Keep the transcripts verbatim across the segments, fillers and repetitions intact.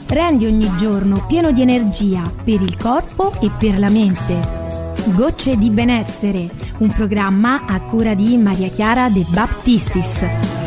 Rendi ogni giorno pieno di energia per il corpo e per la mente. Gocce di benessere, un programma a cura di Maria Chiara De Baptistis.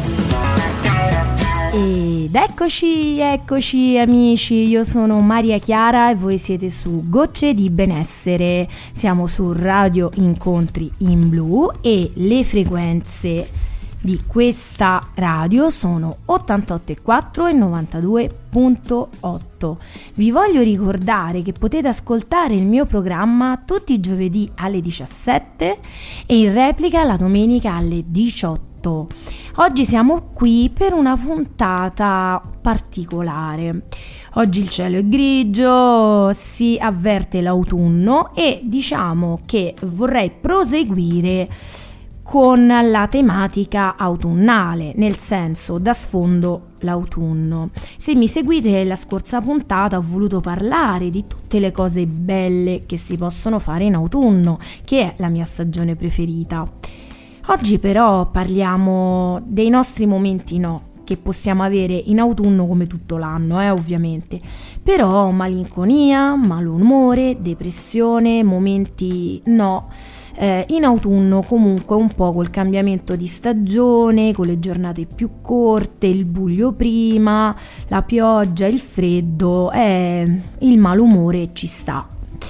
Ed eccoci, eccoci amici, io sono Maria Chiara e voi siete su Gocce di benessere. Siamo su Radio Incontri in Blu e le frequenze di questa radio sono ottantotto virgola quattro e novantadue virgola otto. Vi voglio ricordare che potete ascoltare il mio programma tutti i giovedì alle diciassette e in replica la domenica alle diciotto. Oggi siamo qui per una puntata particolare. Oggi il cielo è grigio, si avverte l'autunno e diciamo che vorrei proseguire con la tematica autunnale, nel senso da sfondo l'autunno. Se mi seguite la scorsa puntata ho voluto parlare di tutte le cose belle che si possono fare in autunno, che è la mia stagione preferita. Oggi però parliamo dei nostri momenti no, che possiamo avere in autunno come tutto l'anno, eh, ovviamente. Però malinconia, malumore, depressione, momenti no. Eh, in autunno comunque un po' col cambiamento di stagione, con le giornate più corte, il buio prima, la pioggia, il freddo, eh, il malumore ci sta.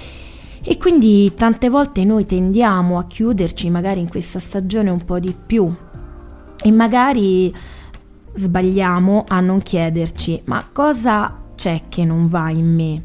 E quindi tante volte noi tendiamo a chiuderci magari in questa stagione un po' di più e magari sbagliamo a non chiederci: ma cosa c'è che non va in me?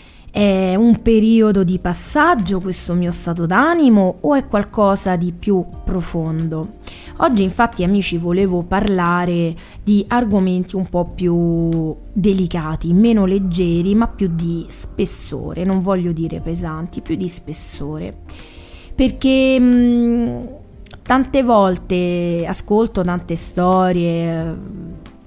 È un periodo di passaggio questo mio stato d'animo o è qualcosa di più profondo? Oggi infatti amici volevo parlare di argomenti un po' più delicati, meno leggeri ma più di spessore, non voglio dire pesanti, più di spessore, perché mh, tante volte ascolto tante storie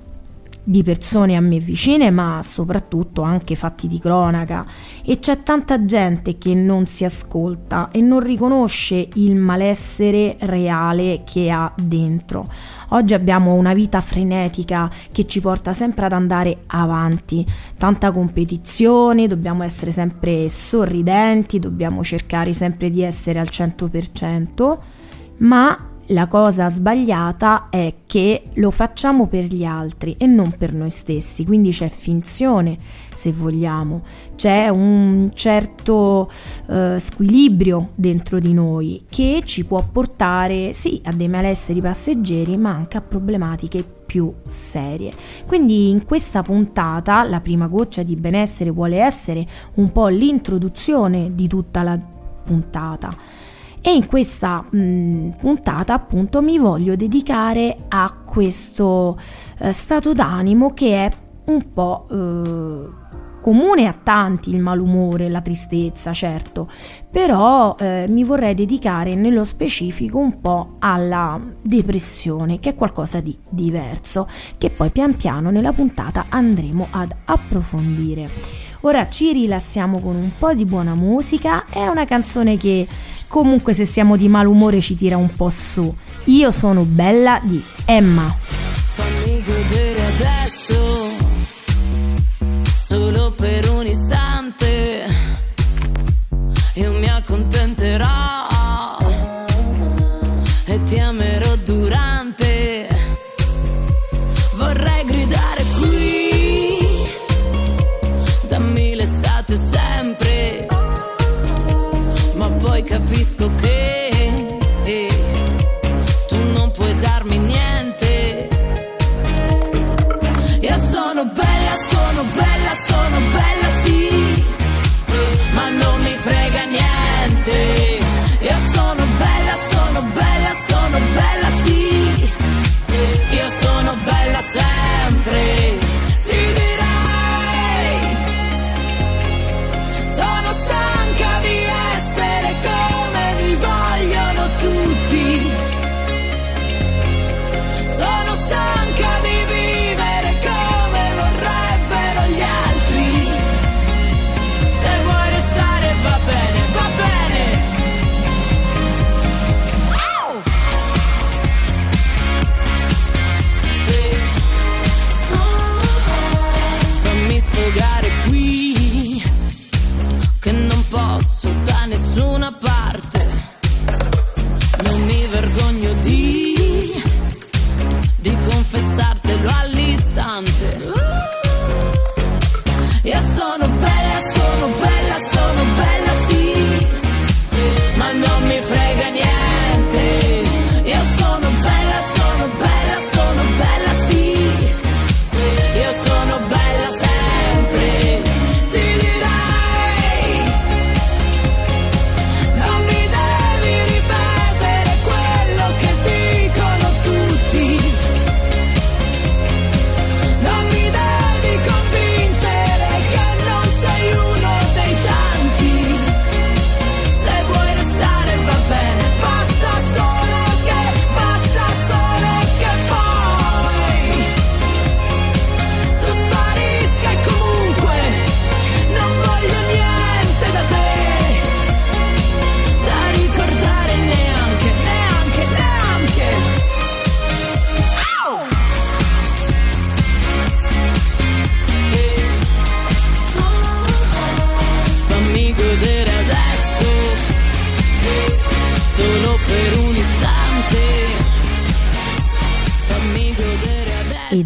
di persone a me vicine, ma soprattutto anche fatti di cronaca, e c'è tanta gente che non si ascolta e non riconosce il malessere reale che ha dentro. Oggi abbiamo una vita frenetica che ci porta sempre ad andare avanti, tanta competizione, dobbiamo essere sempre sorridenti, dobbiamo cercare sempre di essere al cento per cento, ma la cosa sbagliata è che lo facciamo per gli altri e non per noi stessi, quindi c'è finzione, se vogliamo, c'è un certo eh, squilibrio dentro di noi che ci può portare sì a dei malesseri passeggeri ma anche a problematiche più serie. Quindi in questa puntata la prima goccia di benessere vuole essere un po' l'introduzione di tutta la puntata. E in questa mh, puntata appunto mi voglio dedicare a questo eh, stato d'animo che è un po' eh, comune a tanti, il malumore, la tristezza, certo, però eh, mi vorrei dedicare nello specifico un po' alla depressione, che è qualcosa di diverso, che poi pian piano nella puntata andremo ad approfondire. Ora ci rilassiamo con un po' di buona musica, è una canzone che comunque se siamo di malumore ci tira un po' su. Io sono bella di Emma. Fammi godere adesso, solo per un istante, io mi accontenterò e ti amerò durante. Vorrei gridare qui, dammi l'estate sempre, ma poi capisco che eh, tu non puoi darmi niente.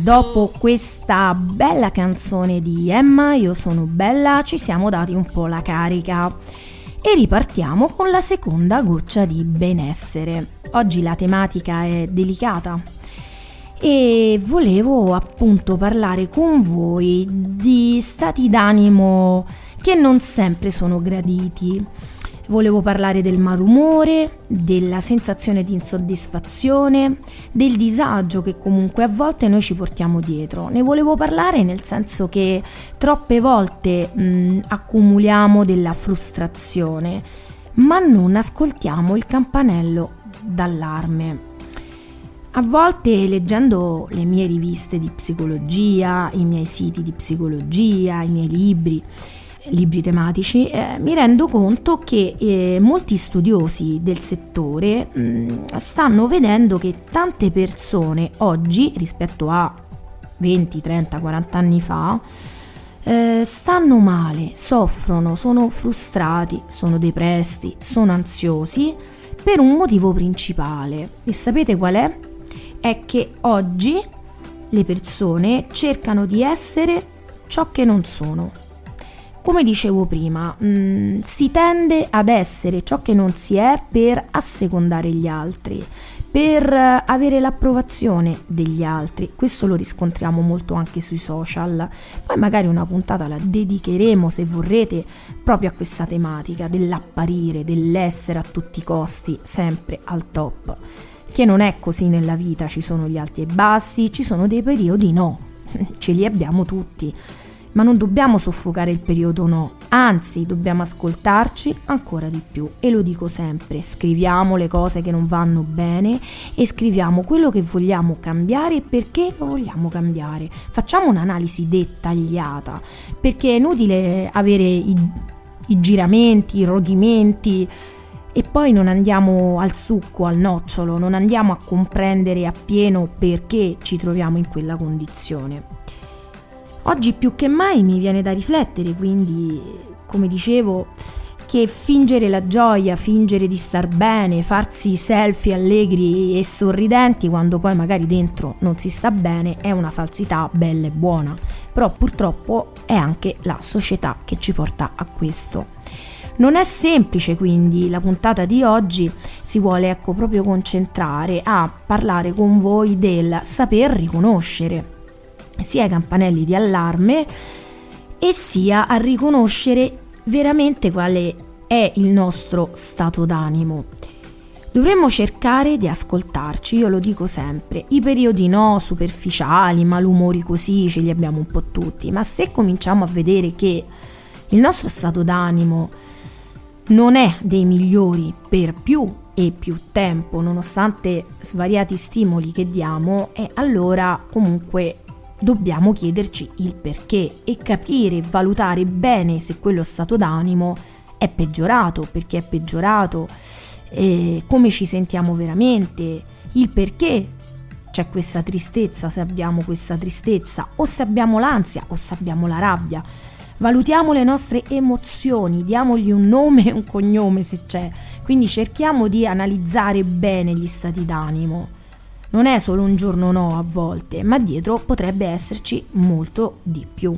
dopo questa bella canzone di Emma, Io sono bella, ci siamo dati un po' la carica e ripartiamo con la seconda goccia di benessere. Oggi la tematica è delicata e volevo appunto parlare con voi di stati d'animo che non sempre sono graditi. Volevo parlare del malumore, della sensazione di insoddisfazione, del disagio che comunque a volte noi ci portiamo dietro. Ne volevo parlare nel senso che troppe volte mh, accumuliamo della frustrazione, ma non ascoltiamo il campanello d'allarme. A volte leggendo le mie riviste di psicologia, i miei siti di psicologia, i miei libri, libri tematici, eh, mi rendo conto che eh, molti studiosi del settore mh, stanno vedendo che tante persone oggi rispetto a venti, trenta, quaranta anni fa eh, stanno male, soffrono, sono frustrati, sono depressi, sono ansiosi per un motivo principale. E sapete qual è? È che oggi le persone cercano di essere ciò che non sono. Come dicevo prima, mh, si tende ad essere ciò che non si è per assecondare gli altri, per avere l'approvazione degli altri. Questo lo riscontriamo molto anche sui social. Poi magari una puntata la dedicheremo, se vorrete, proprio a questa tematica dell'apparire, dell'essere a tutti i costi sempre al top. Che non è così nella vita, ci sono gli alti e bassi, ci sono dei periodi no, ce li abbiamo tutti. Ma non dobbiamo soffocare il periodo no, anzi dobbiamo ascoltarci ancora di più. E lo dico sempre, scriviamo le cose che non vanno bene e scriviamo quello che vogliamo cambiare e perché lo vogliamo cambiare. Facciamo un'analisi dettagliata, perché è inutile avere i, i giramenti, i rodimenti e poi non andiamo al succo, al nocciolo, non andiamo a comprendere appieno perché ci troviamo in quella condizione. Oggi più che mai mi viene da riflettere, quindi, come dicevo, che fingere la gioia, fingere di star bene, farsi selfie allegri e sorridenti quando poi magari dentro non si sta bene è una falsità bella e buona, però purtroppo è anche la società che ci porta a questo. Non è semplice, quindi la puntata di oggi si vuole ecco proprio concentrare a parlare con voi del saper riconoscere sia i campanelli di allarme e sia a riconoscere veramente quale è il nostro stato d'animo. Dovremmo cercare di ascoltarci, io lo dico sempre, i periodi no, superficiali, malumori così ce li abbiamo un po' tutti, ma se cominciamo a vedere che il nostro stato d'animo non è dei migliori per più e più tempo, nonostante svariati stimoli che diamo, e allora comunque dobbiamo chiederci il perché e capire e valutare bene se quello stato d'animo è peggiorato, perché è peggiorato, eh, come ci sentiamo veramente, il perché c'è questa tristezza, se abbiamo questa tristezza o se abbiamo l'ansia o se abbiamo la rabbia. Valutiamo le nostre emozioni, diamogli un nome e un cognome se c'è, quindi cerchiamo di analizzare bene gli stati d'animo. Non è solo un giorno no a volte, ma dietro potrebbe esserci molto di più.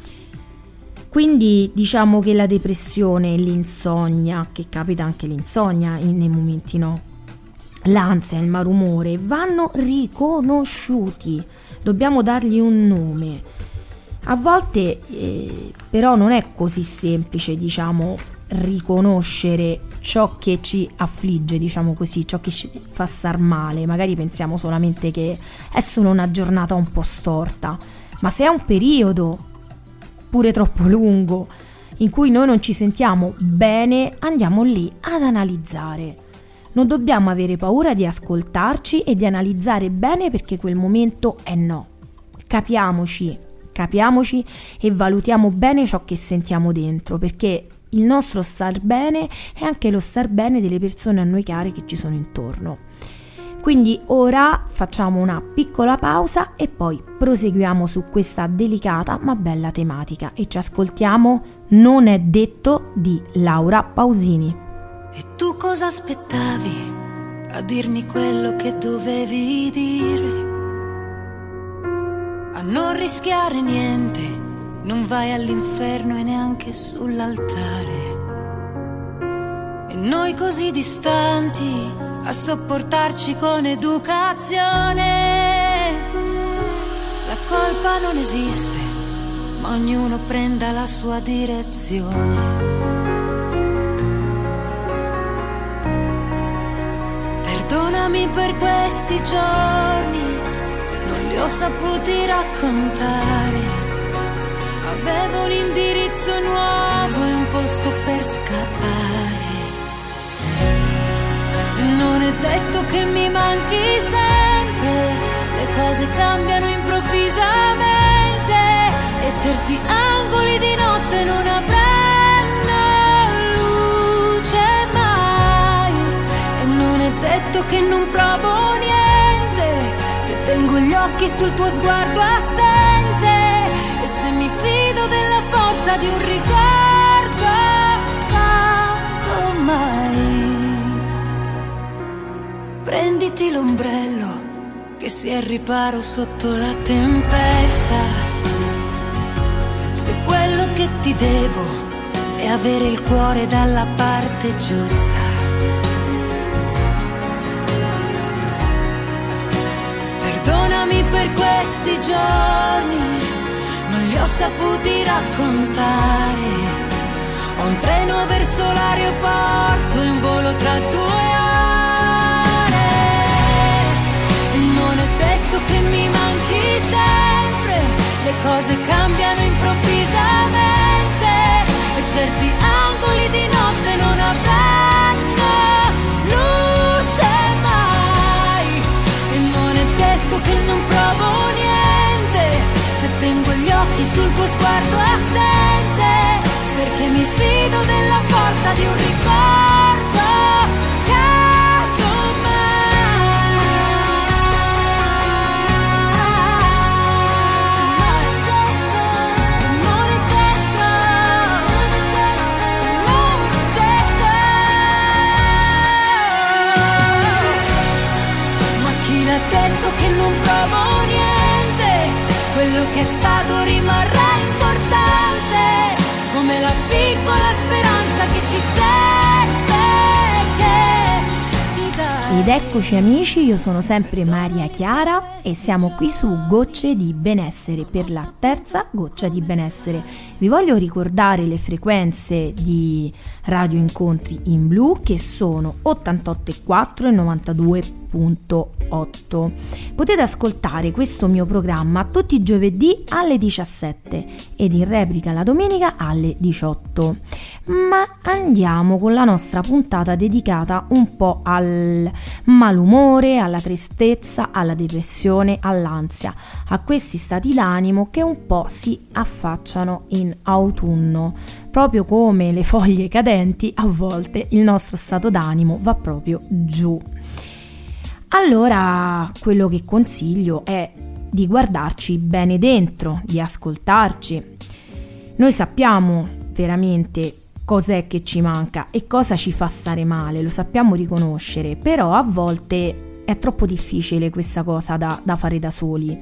Quindi diciamo che la depressione, l'insonnia, che capita anche l'insonnia nei momenti no, l'ansia e il malumore vanno riconosciuti, dobbiamo dargli un nome. A volte eh, però non è così semplice, diciamo, riconoscere ciò che ci affligge, diciamo così, ciò che ci fa star male. Magari pensiamo solamente che è solo una giornata un po' storta, ma se è un periodo pure troppo lungo in cui noi non ci sentiamo bene, andiamo lì ad analizzare. Non dobbiamo avere paura di ascoltarci e di analizzare bene, perché quel momento è no. Capiamoci, capiamoci e valutiamo bene ciò che sentiamo dentro, perché il nostro star bene è anche lo star bene delle persone a noi care che ci sono intorno. Quindi ora facciamo una piccola pausa e poi proseguiamo su questa delicata ma bella tematica e ci ascoltiamo Non è detto di Laura Pausini. E tu cosa aspettavi a dirmi quello che dovevi dire? a non rischiare niente, non vai all'inferno e neanche sull'altare. E noi così distanti a sopportarci con educazione. La colpa non esiste, ma ognuno prenda la sua direzione. Perdonami per questi giorni, non li ho saputi raccontare. Avevo un indirizzo nuovo e un posto per scappare. E non è detto che mi manchi sempre, le cose cambiano improvvisamente e certi angoli di notte non avranno luce mai. E non è detto che non provo niente, se tengo gli occhi sul tuo sguardo assente e se mi fido della forza di un ricordo, casomai. Prenditi l'ombrello che sia il riparo sotto la tempesta. Se quello che ti devo è avere il cuore dalla parte giusta. Perdonami per questi giorni, non li ho saputi raccontare. Ho un treno verso l'aeroporto in volo tra due ore. Non è detto che mi manchi sempre, le cose cambiano improvvisamente e certi angoli di notte non avranno luce mai. E non è detto che non provo niente, se tengo gli occhi sul tuo sguardo assente, perché mi fido della forza di un ricordo. Detto che non provo niente, quello che è stato rimarrà importante, come la piccola speranza che ci serve, che ti dà. Ed eccoci amici, io sono sempre Maria Chiara e siamo qui su Gocce di Benessere per la terza Goccia di Benessere. Vi voglio ricordare le frequenze di Radio Incontri in Blu, che sono ottantotto virgola quattro e novantadue virgola otto. Potete ascoltare questo mio programma tutti i giovedì alle diciassette ed in replica la domenica alle diciotto. Ma andiamo con la nostra puntata dedicata un po' al malumore, alla tristezza, alla depressione, all'ansia, a questi stati d'animo che un po' si affacciano in autunno. Proprio come le foglie cadenti, a volte il nostro stato d'animo va proprio giù. Allora, quello che consiglio è di guardarci bene dentro, di ascoltarci. Noi sappiamo veramente cos'è che ci manca e cosa ci fa stare male, lo sappiamo riconoscere, però a volte è troppo difficile questa cosa da, da fare da soli.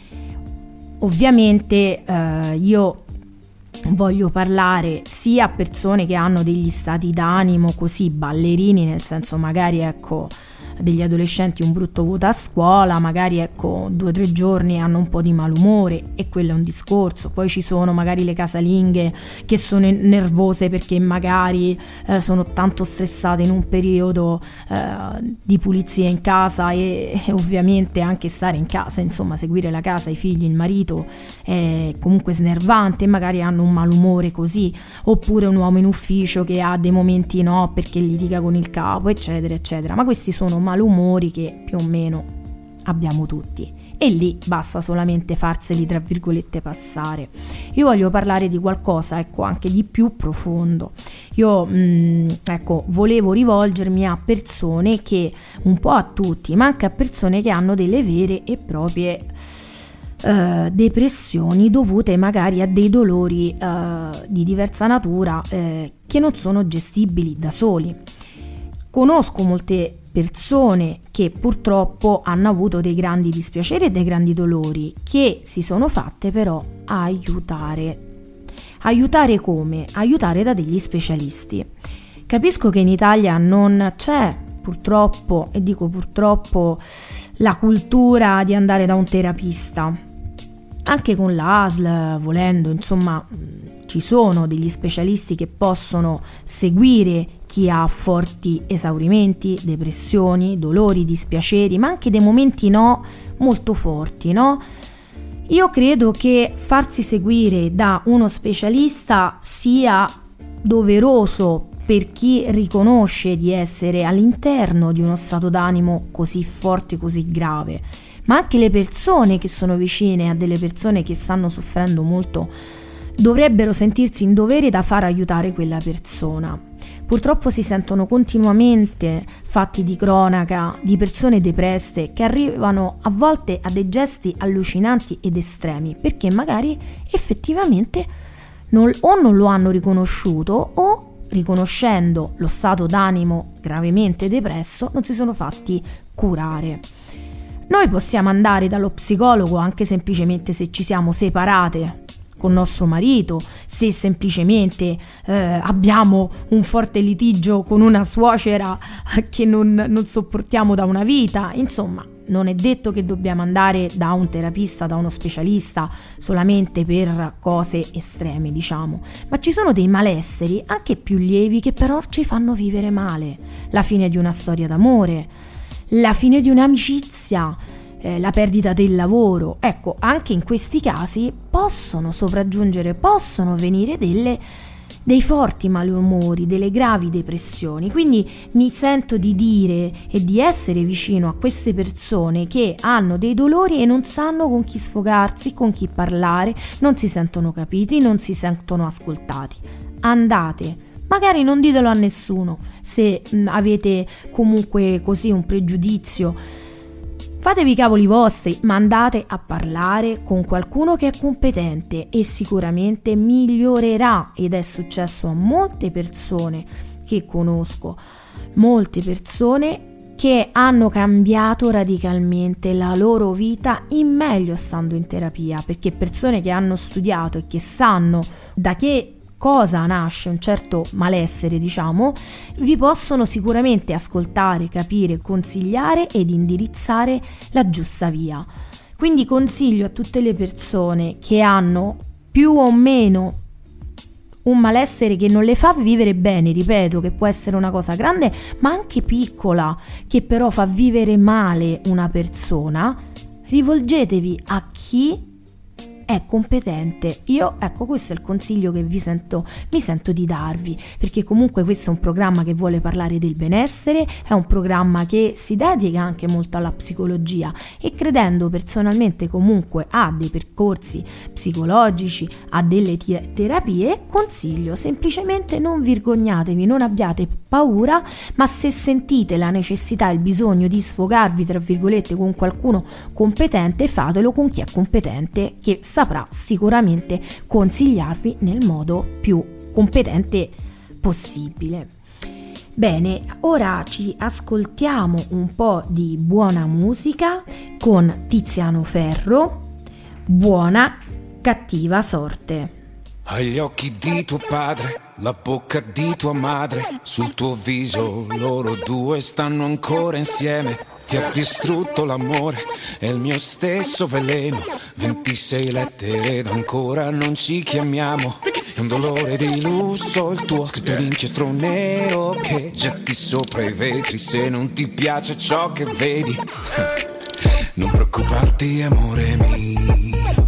Ovviamente eh, io voglio parlare sia a persone che hanno degli stati d'animo così ballerini, nel senso magari ecco degli adolescenti un brutto voto a scuola, magari ecco due o tre giorni hanno un po' di malumore e quello è un discorso. Poi ci sono magari le casalinghe che sono nervose perché magari eh, sono tanto stressate in un periodo eh, di pulizia in casa e, e ovviamente anche stare in casa, insomma seguire la casa, i figli, il marito è comunque snervante e magari hanno un malumore così, oppure un uomo in ufficio che ha dei momenti no perché litiga con il capo eccetera eccetera, ma questi sono malumori che più o meno abbiamo tutti e lì basta solamente farseli tra virgolette passare. Io voglio parlare di qualcosa ecco anche di più profondo. Io mh, ecco volevo rivolgermi a persone che un po' a tutti, ma anche a persone che hanno delle vere e proprie Uh, depressioni dovute magari a dei dolori uh, di diversa natura uh, che non sono gestibili da soli. Conosco molte persone che purtroppo hanno avuto dei grandi dispiaceri e dei grandi dolori, che si sono fatte però aiutare. Aiutare come? Aiutare da degli specialisti. Capisco che in Italia non c'è, purtroppo, e dico purtroppo, la cultura di andare da un terapista. Anche con l'A S L, volendo, insomma, ci sono degli specialisti che possono seguire chi ha forti esaurimenti, depressioni, dolori, dispiaceri, ma anche dei momenti no molto forti, no? Io credo che farsi seguire da uno specialista sia doveroso per chi riconosce di essere all'interno di uno stato d'animo così forte, così grave, ma anche le persone che sono vicine a delle persone che stanno soffrendo molto dovrebbero sentirsi in dovere da far aiutare quella persona. Purtroppo si sentono continuamente fatti di cronaca di persone depresse che arrivano a volte a dei gesti allucinanti ed estremi, perché magari effettivamente non, o non lo hanno riconosciuto, o riconoscendo lo stato d'animo gravemente depresso non si sono fatti curare. Noi possiamo andare dallo psicologo anche semplicemente se ci siamo separate con nostro marito, se semplicemente eh, abbiamo un forte litigio con una suocera che non, non sopportiamo da una vita. Insomma, non è detto che dobbiamo andare da un terapista, da uno specialista solamente per cose estreme, diciamo, ma ci sono dei malesseri anche più lievi che però ci fanno vivere male. La fine di una storia d'amore, la fine di un'amicizia, eh, la perdita del lavoro. Ecco, anche in questi casi possono sopraggiungere, possono venire delle, dei forti malumori, delle gravi depressioni. Quindi mi sento di dire e di essere vicino a queste persone che hanno dei dolori e non sanno con chi sfogarsi, con chi parlare, non si sentono capiti, non si sentono ascoltati. Andate. Magari non ditelo a nessuno se mh, avete comunque così un pregiudizio. Fatevi i cavoli vostri, ma andate a parlare con qualcuno che è competente e sicuramente migliorerà. Ed è successo a molte persone che conosco, molte persone che hanno cambiato radicalmente la loro vita in meglio stando in terapia, perché persone che hanno studiato e che sanno da che cosa nasce un certo malessere, diciamo, vi possono sicuramente ascoltare, capire, consigliare ed indirizzare la giusta via. Quindi consiglio a tutte le persone che hanno più o meno un malessere che non le fa vivere bene, ripeto, che può essere una cosa grande ma anche piccola, che però fa vivere male una persona, rivolgetevi a chi è competente. Io, ecco, questo è il consiglio che vi sento, mi sento di darvi, perché comunque questo è un programma che vuole parlare del benessere, è un programma che si dedica anche molto alla psicologia e credendo personalmente comunque a dei percorsi psicologici, a delle t- terapie, consiglio semplicemente non vergognatevi, non abbiate paura, ma se sentite la necessità e il bisogno di sfogarvi tra virgolette con qualcuno competente, fatelo con chi è competente, che saprà sicuramente consigliarvi nel modo più competente possibile. Bene, ora ci ascoltiamo un po' di buona musica con Tiziano Ferro, Buona cattiva sorte. Hai gli occhi di tuo padre, la bocca di tua madre, sul tuo viso loro due stanno ancora insieme. Ti ha distrutto l'amore e il mio stesso veleno, ventisei lettere ed ancora non ci chiamiamo. È un dolore di lusso il tuo, scritto d'inchiostro nero che getti sopra i vetri se non ti piace ciò che vedi. Non preoccuparti amore mio,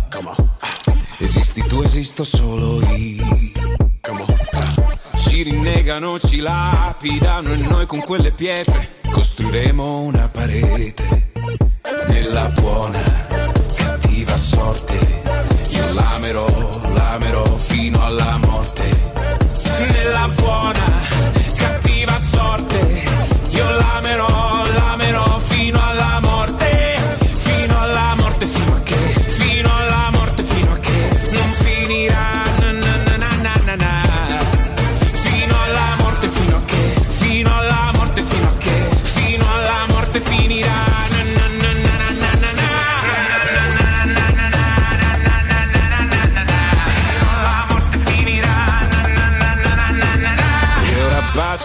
esisti tu, esisto solo io. Ci rinnegano, ci lapidano e noi con quelle pietre costruiremo una parete. Nella buona cattiva sorte io l'amerò, l'amerò fino alla morte. Nella buona cattiva sorte io l'amerò, l'amerò fino alla morte. Fino alla morte, fino a che, fino alla morte, fino a che non finirà. Na na na na na na. Fino alla morte, fino a che, fino alla morte, fino a che, fino alla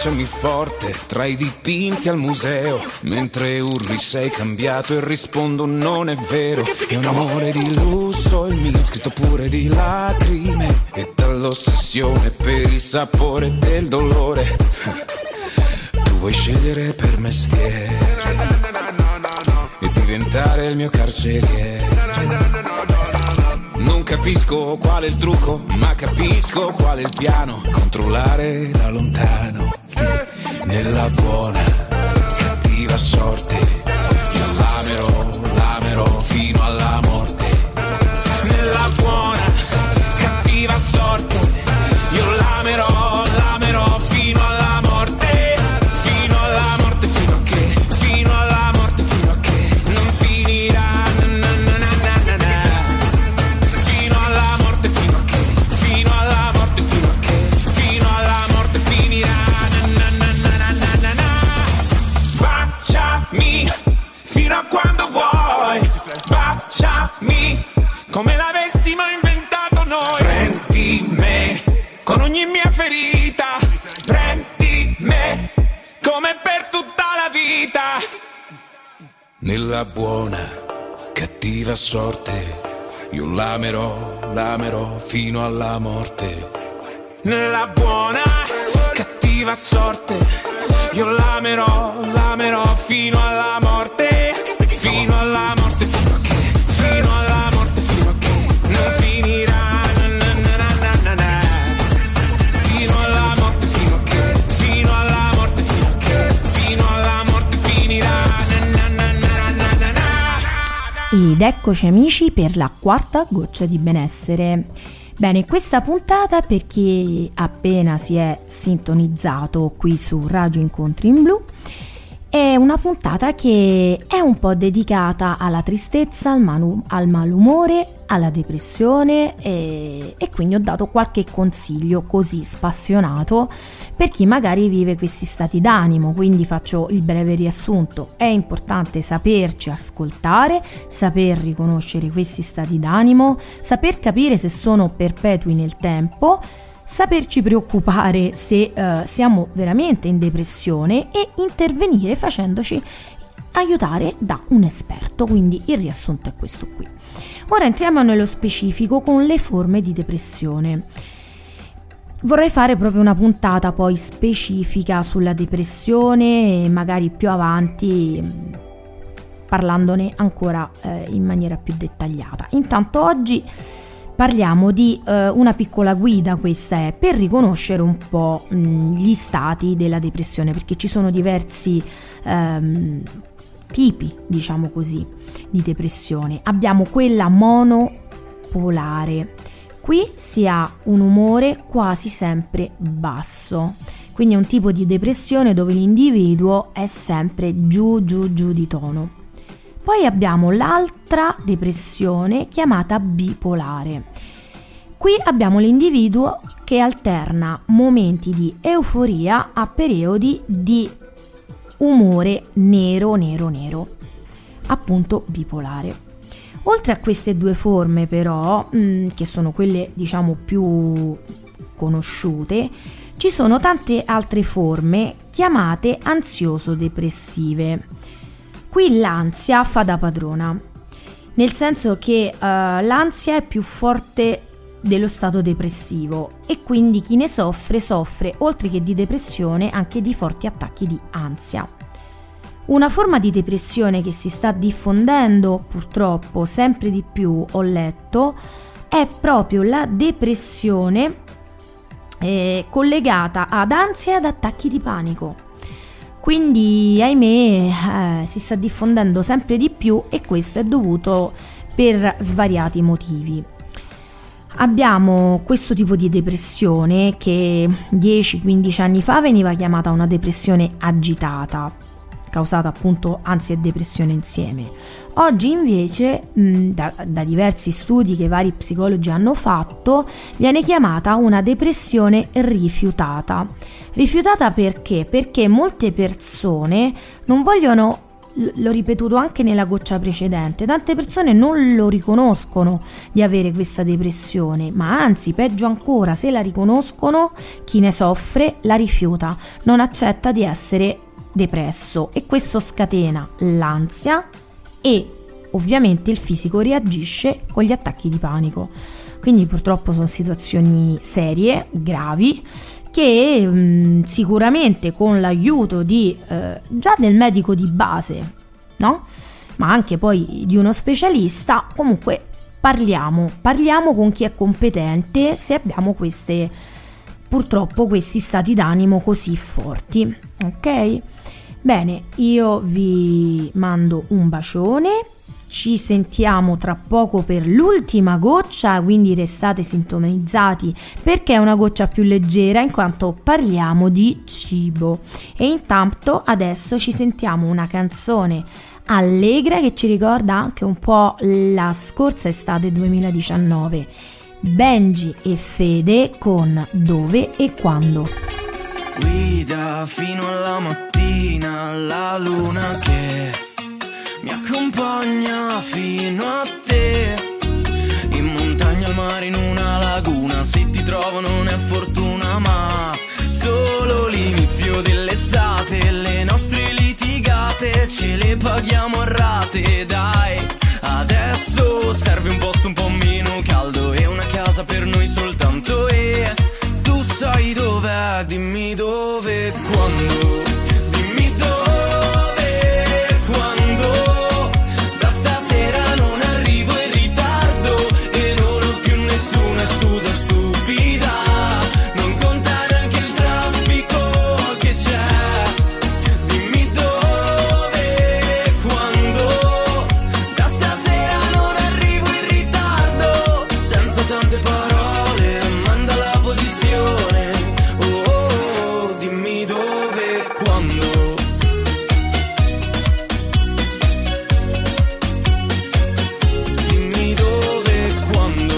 abbracciami forte tra i dipinti al museo, mentre urli sei cambiato e rispondo non è vero. È un amore di lusso il mio, scritto pure di lacrime e dall'ossessione per il sapore del dolore. Tu vuoi scegliere per mestiere e diventare il mio carceriere. Non capisco qual è il trucco, ma capisco qual è il piano. Controllare da lontano. Nella buona, cattiva sorte, io l'amerò, l'amerò fino alla morte. Nella buona, cattiva sorte, io l'amerò, l'amerò fino alla morte. Fino alla morte, fino a che, fino alla morte, fino a che non finirà. Quando vuoi, baciami come l'avessimo inventato noi. Prendi me con ogni mia ferita, prendi me come per tutta la vita. Nella buona, cattiva sorte, io l'amerò, l'amerò fino alla morte. Nella buona, cattiva sorte, io l'amerò, l'amerò fino alla morte. Fino alla morte, fino a che, fino alla morte, fino a che non finirà. Na, na, na, na, na, na. Fino alla morte, fino a che, fino alla morte, fino a che, fino alla morte finirà. Na, na, na, na, na, na. Ed eccoci amici per la quarta goccia di benessere. Bene, questa puntata, per chi appena si è sintonizzato qui su Radio Incontri in Blu, è una puntata che è un po' dedicata alla tristezza, al, manu- al malumore, alla depressione e-, e quindi ho dato qualche consiglio così spassionato per chi magari vive questi stati d'animo. Quindi faccio il breve riassunto: è importante saperci ascoltare, saper riconoscere questi stati d'animo, saper capire se sono perpetui nel tempo, saperci preoccupare se uh, siamo veramente in depressione e intervenire facendoci aiutare da un esperto. Quindi il riassunto è questo qui. Ora entriamo nello specifico con le forme di depressione. Vorrei fare proprio una puntata poi specifica sulla depressione e magari più avanti parlandone ancora eh, in maniera più dettagliata. Intanto oggi parliamo di eh, una piccola guida, questa è, per riconoscere un po' mh, gli stati della depressione, perché ci sono diversi ehm, tipi, diciamo così, di depressione. Abbiamo quella monopolare. Qui si ha un umore quasi sempre basso, quindi è un tipo di depressione dove l'individuo è sempre giù giù giù di tono. Poi abbiamo l'altra depressione chiamata bipolare. Qui abbiamo l'individuo che alterna momenti di euforia a periodi di umore nero nero nero, appunto bipolare. Oltre a queste due forme però, mh, che sono quelle diciamo più conosciute, ci sono tante altre forme chiamate ansioso-depressive. Qui l'ansia fa da padrona, nel senso che uh, l'ansia è più forte dello stato depressivo e quindi chi ne soffre soffre, oltre che di depressione, anche di forti attacchi di ansia. Una forma di depressione che si sta diffondendo purtroppo sempre di più, ho letto, è proprio la depressione eh, collegata ad ansia e ad attacchi di panico. Quindi, ahimè, eh, si sta diffondendo sempre di più e questo è dovuto per svariati motivi. Abbiamo questo tipo di depressione che dieci quindici anni fa veniva chiamata una depressione agitata, causata appunto ansia e depressione insieme. Oggi invece, mh, da, da diversi studi che vari psicologi hanno fatto, viene chiamata una depressione rifiutata. Rifiutata perché? Perché molte persone non vogliono l'ho ripetuto anche nella goccia precedente, tante persone non lo riconoscono di avere questa depressione, ma anzi, peggio ancora, se la riconoscono, chi ne soffre la rifiuta, non accetta di essere depresso, e questo scatena l'ansia e ovviamente il fisico reagisce con gli attacchi di panico. Quindi purtroppo sono situazioni serie, gravi, che mh, sicuramente con l'aiuto di eh, già del medico di base, no? Ma anche poi di uno specialista, comunque parliamo, parliamo con chi è competente se abbiamo queste, purtroppo questi stati d'animo così forti, ok? Bene, io vi mando un bacione. Ci sentiamo tra poco per l'ultima goccia, quindi restate sintonizzati perché è una goccia più leggera in quanto parliamo di cibo. E intanto adesso ci sentiamo una canzone allegra che ci ricorda anche un po' la scorsa estate duemiladiciannove. Benji e Fede con Dove e Quando. Guida fino alla mattina la luna che mi accompagna fino a te, in montagna, al mare, in una laguna. Se ti trovo non è fortuna ma solo l'inizio dell'estate. Le nostre litigate ce le paghiamo a rate. Dai, adesso serve un posto un po' meno caldo e una casa per noi soltanto. E tu sai dov'è, dimmi dove e quando. Scusa stupida, non conta neanche il traffico che c'è. Dimmi dove e quando, da stasera non arrivo in ritardo. Senza tante parole, manda la posizione. Oh, oh, oh, dimmi dove e quando. Dimmi dove e quando.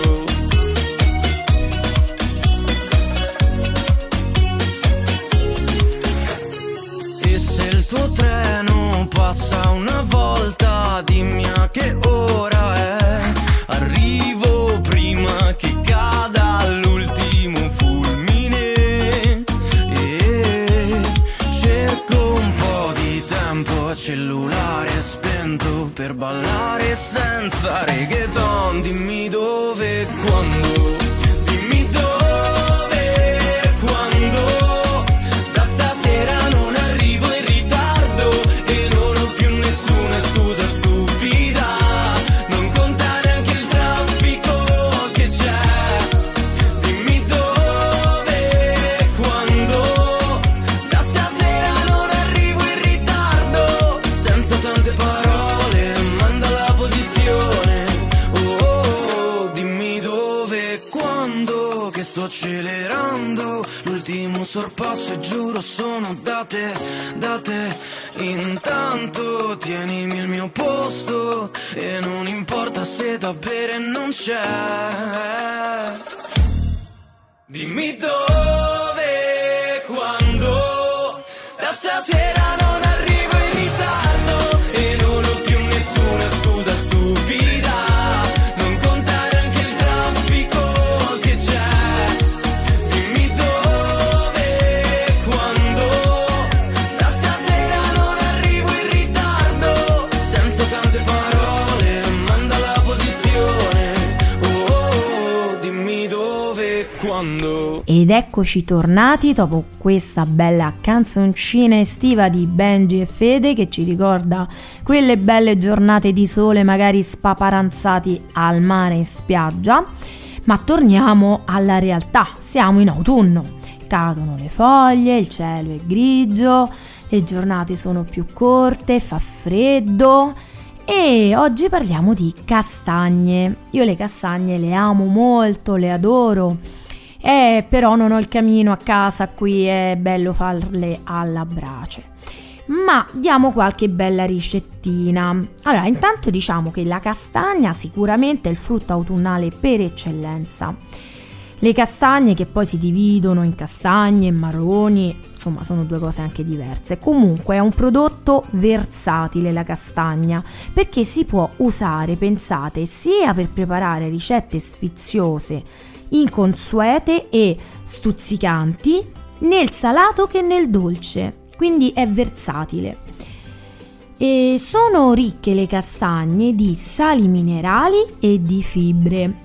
Tuo treno passa una volta, dimmi a che ora è. Arrivo prima che cada l'ultimo fulmine e cerco un po' di tempo, cellulare spento per ballare senza reggaeton. Dimmi dove e quando. Dimmi dove e quando, da stasera non arrivo in ritardo e non ho più nessuna scusa stupida, non conta neanche il traffico che c'è. Dimmi dove e quando, da stasera non arrivo in ritardo. Senza tante parole, manda la posizione. Oh, oh, oh, dimmi dove e quando, che sto accelerando. L'ultimo sorpasso e giuro sono date, date. Intanto tienimi il mio posto e non importa se da bere non c'è. Dimmi dove e quando, da stasera non arrivo in ritardo e non ho più nessuna scusa stupida, non conta neanche il traffico che c'è. Dimmi dove e quando, da stasera non arrivo in ritardo. Senza tante parole, manda la posizione. Oh, oh, oh, dimmi dove e quando. Ed eccoci tornati dopo questa bella canzoncina estiva di Benji e Fede che ci ricorda quelle belle giornate di sole, magari spaparanzati al mare in spiaggia. Ma torniamo alla realtà, siamo in autunno, cadono le foglie, il cielo è grigio, le giornate sono più corte, fa freddo e oggi parliamo di castagne. Io le castagne le amo molto, le adoro. Eh, però non ho il camino a casa, qui è bello farle alla brace. Ma diamo qualche bella ricettina. Allora, intanto diciamo che la castagna sicuramente è il frutto autunnale per eccellenza. Le castagne, che poi si dividono in castagne e marroni, insomma sono due cose anche diverse. Comunque è un prodotto versatile la castagna, perché si può usare, pensate, sia per preparare ricette sfiziose, inconsuete e stuzzicanti, nel salato che nel dolce, quindi è versatile. E sono ricche le castagne di sali minerali e di fibre.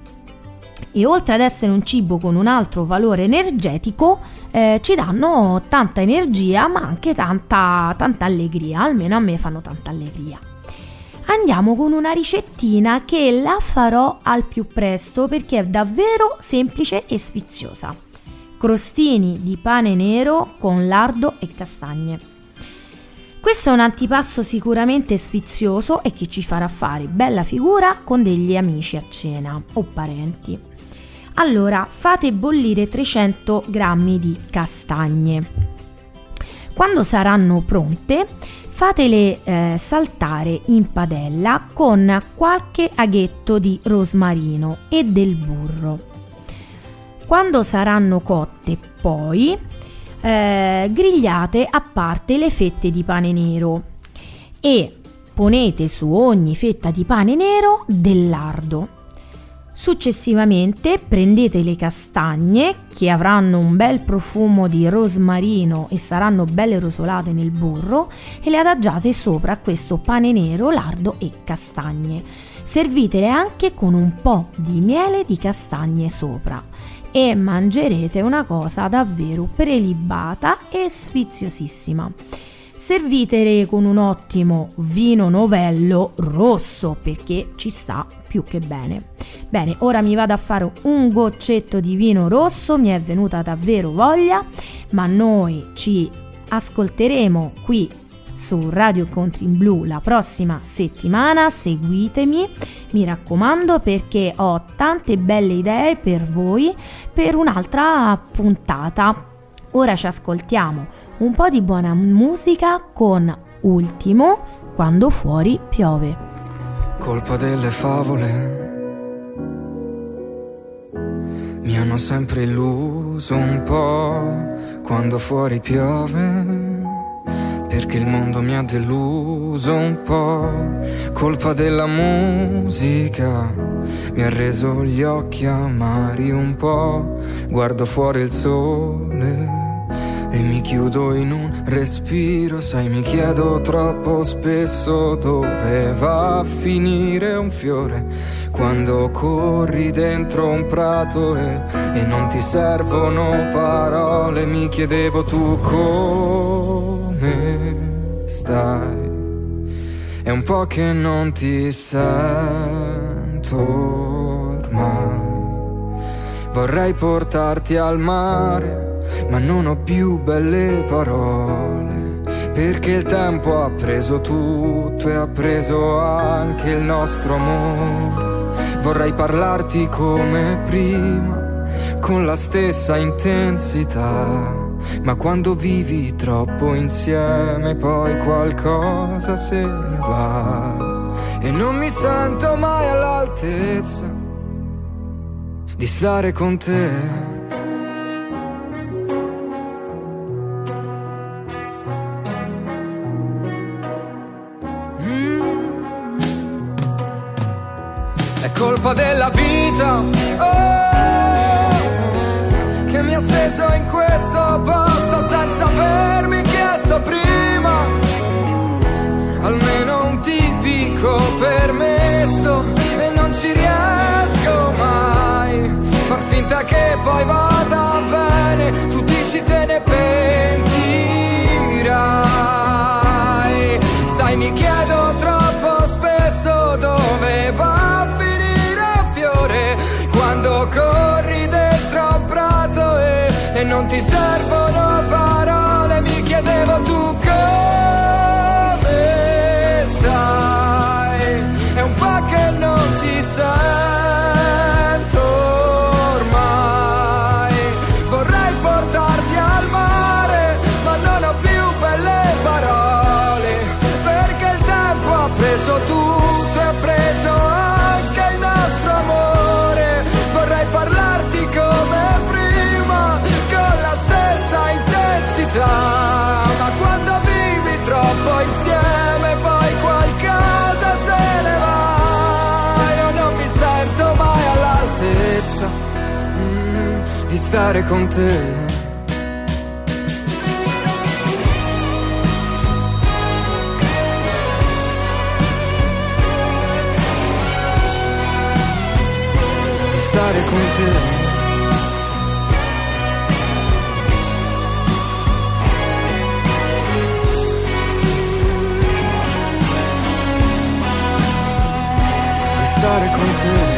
E oltre ad essere un cibo con un alto valore energetico, eh, ci danno tanta energia, ma anche tanta, tanta allegria, almeno a me fanno tanta allegria. Andiamo con una ricettina che la farò al più presto perché è davvero semplice e sfiziosa. Crostini di pane nero con lardo e castagne. Questo è un antipasto sicuramente sfizioso e che ci farà fare bella figura con degli amici a cena o parenti. Allora, fate bollire trecento grammi di castagne. Quando saranno pronte, fatele eh, saltare in padella con qualche aghetto di rosmarino e del burro. Quando saranno cotte, poi eh, grigliate a parte le fette di pane nero e ponete su ogni fetta di pane nero del lardo. Successivamente prendete le castagne, che avranno un bel profumo di rosmarino e saranno belle rosolate nel burro, e le adagiate sopra questo pane nero, lardo e castagne. Servitele anche con un po' di miele di castagne sopra e mangerete una cosa davvero prelibata e sfiziosissima. Servitele con un ottimo vino novello rosso, perché ci sta più che bene. Bene, ora mi vado a fare un goccetto di vino rosso, mi è venuta davvero voglia, ma noi ci ascolteremo qui su Radio Incontri in Blu la prossima settimana. Seguitemi, mi raccomando, perché ho tante belle idee per voi per un'altra puntata. Ora ci ascoltiamo un po' di buona musica con Ultimo, Quando fuori piove. Colpa delle favole, mi hanno sempre illuso un po' quando fuori piove, perché il mondo mi ha deluso un po'. Colpa della musica, mi ha reso gli occhi amari un po'. Guardo fuori il sole e mi chiudo in un respiro, sai, mi chiedo troppo spesso dove va a finire un fiore quando corri dentro un prato e, e non ti servono parole. Mi chiedevo tu come stai, è un po' che non ti sento ormai. Vorrei portarti al mare, ma non ho più belle parole, perché il tempo ha preso tutto e ha preso anche il nostro amore. Vorrei parlarti come prima, con la stessa intensità, ma quando vivi troppo insieme poi qualcosa se ne va e non mi sento mai all'altezza di stare con te. Colpa della vita, oh, che mi ha steso in questo posto senza avermi chiesto prima almeno un tipico permesso, e non ci riesco mai far finta che poi vada bene. Tu dici te ne pentirai, sai, mi chiedo troppo spesso dove va a finire quando corri dentro un prato e, e non ti servono parole. Mi chiedevo tu come stai, è un po' che non ti sento ormai. Vorrei portarti al mare, ma non ho più belle parole, perché il tempo ha preso tutto e ha preso anche il nostro amore. Vorrei parlarti come stare con te. Stare con te. Di stare con te.